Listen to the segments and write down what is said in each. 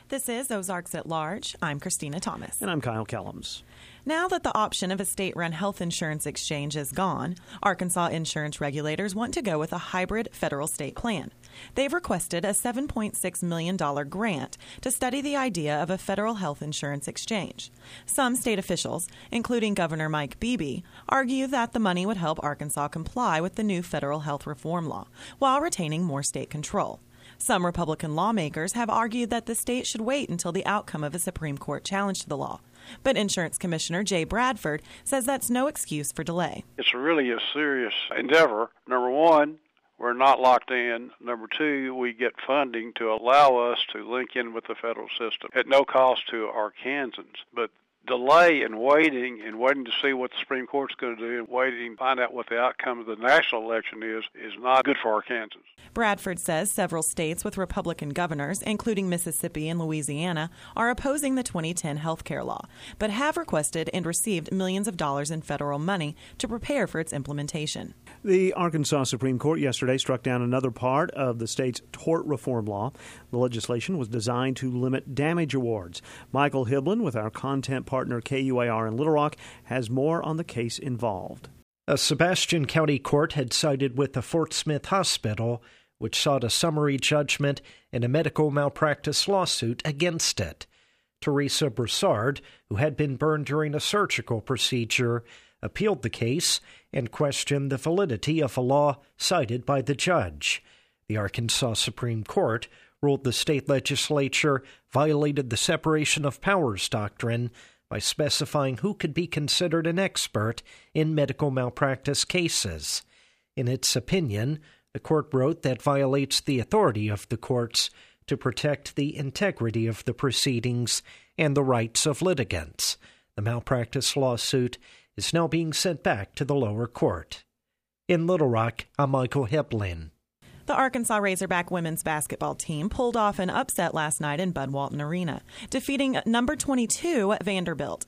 This is Ozarks at Large. I'm Christina Thomas. And I'm Kyle Kellums. Now that the option of a state-run health insurance exchange is gone, Arkansas insurance regulators want to go with a hybrid federal-state plan. They've requested a $7.6 million grant to study the idea of a federal health insurance exchange. Some state officials, including Governor Mike Beebe, argue that the money would help Arkansas comply with the new federal health reform law while retaining more state control. Some Republican lawmakers have argued that the state should wait until the outcome of a Supreme Court challenge to the law. But Insurance Commissioner Jay Bradford says that's no excuse for delay. It's really a serious endeavor. Number one, we're not locked in. Number two, we get funding to allow us to link in with the federal system at no cost to Arkansans. But delay and waiting to see what the Supreme Court's going to do and waiting to find out what the outcome of the national election is not good for Arkansans. Bradford says several states with Republican governors, including Mississippi and Louisiana, are opposing the 2010 health care law, but have requested and received millions of dollars in federal money to prepare for its implementation. The Arkansas Supreme Court yesterday struck down another part of the state's tort reform law. The legislation was designed to limit damage awards. Michael Hiblin with our content partner KUAR in Little Rock has more on the case involved. A Sebastian County court had sided with the Fort Smith Hospital, which sought a summary judgment in a medical malpractice lawsuit against it. Teresa Broussard, who had been burned during a surgical procedure, appealed the case and questioned the validity of a law cited by the judge. The Arkansas Supreme Court ruled the state legislature violated the separation of powers doctrine by specifying who could be considered an expert in medical malpractice cases. In its opinion, the court wrote that violates the authority of the courts to protect the integrity of the proceedings and the rights of litigants. The malpractice lawsuit is now being sent back to the lower court. In Little Rock, I'm Michael Hiblin. The Arkansas Razorback women's basketball team pulled off an upset last night in Bud Walton Arena, defeating number 22 Vanderbilt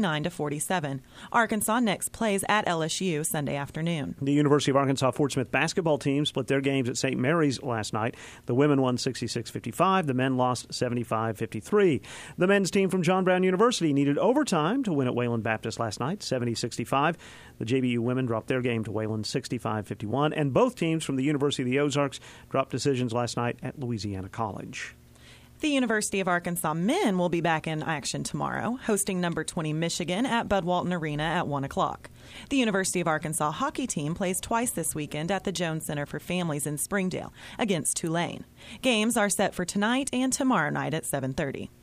69-47. Arkansas next plays at LSU Sunday afternoon. The University of Arkansas Fort Smith basketball team split their games at St. Mary's last night. The women won 66-55. The men lost 75-53. The men's team from John Brown University needed overtime to win at Wayland Baptist last night, 70-65. The JBU women dropped their game to Wayland 65-51. And both teams from the University of the Ozarks dropped decisions last night at Louisiana College. The University of Arkansas men will be back in action tomorrow, hosting number 20 Michigan at Bud Walton Arena at 1 o'clock. The University of Arkansas hockey team plays twice this weekend at the Jones Center for Families in Springdale against Tulane. Games are set for tonight and tomorrow night at 7:30.